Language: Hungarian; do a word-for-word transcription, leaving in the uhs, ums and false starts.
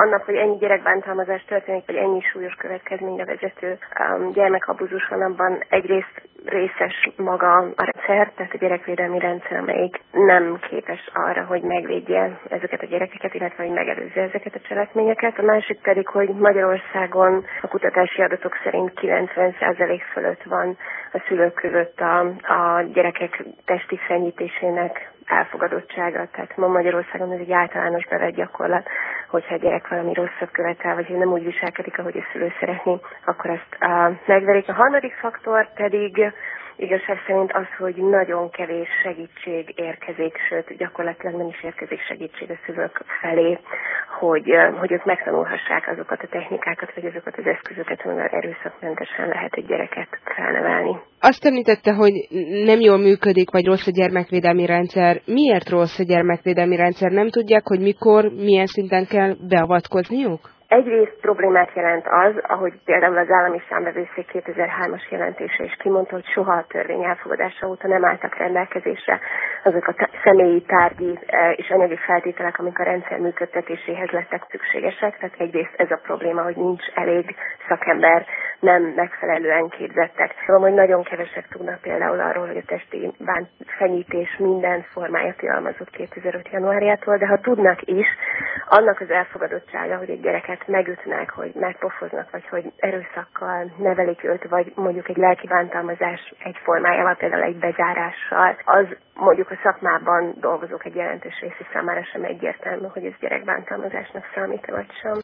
annak, hogy ennyi gyerekbántalmazás történik, vagy ennyi súlyos következményre vezető um, gyermekabúzus van, abban egyrészt részes maga a rendszer, tehát a gyerekvédelmi rendszer, amelyik nem képes arra, hogy megvédje ezeket a gyerekeket, illetve hogy megelőzze ezeket a cselekményeket. A másik pedig, hogy Magyarországon a kutatási adatok szerint kilencven százalék fölött van a szülők között a, a gyerekek testi fenyítésének elfogadottsága. Tehát ma Magyarországon ez egy általános bevett gyakorlat, hogyha a gyerek valami rosszat követel, vagy hogy nem úgy viselkedik, ahogy a szülő szeretné, akkor ezt uh, megverik. A harmadik faktor pedig igazság szerint az, hogy nagyon kevés segítség érkezik, sőt gyakorlatilag nem is érkezik segítség a szülők felé, hogy, hogy ők megtanulhassák azokat a technikákat, vagy azokat az eszközöket, amivel erőszakmentesen lehet egy gyereket felnevelni. Azt említette, hogy nem jól működik, vagy rossz a gyermekvédelmi rendszer. Miért rossz a gyermekvédelmi rendszer? Nem tudják, hogy mikor, milyen szinten kell beavatkozniuk? Egyrészt problémát jelent az, ahogy például az Állami Számvevőszék kétezer-hármas jelentése is kimondta, hogy soha a törvény elfogadása óta nem álltak rendelkezésre azok a személyi, tárgyi és anyagi feltételek, amik a rendszer működtetéséhez lettek szükségesek. Tehát egyrészt ez a probléma, hogy nincs elég szakember, nem megfelelően képzettek. Tudom, hogy nagyon kevesek tudnak például arról, hogy a testi bánfenyítés minden formája tilalmazott kétezer-öt januárjától, de ha tudnak is, annak az elfogadottsága, hogy egy gyereket megütnek, hogy megpofoznak, vagy hogy erőszakkal nevelik őt, vagy mondjuk egy lelki bántalmazás egy formájával, például egy bezárással, az mondjuk a szakmában dolgozók egy jelentős része számára sem egyértelmű, hogy ez gyerekbántalmazásnak számít, vagy sem.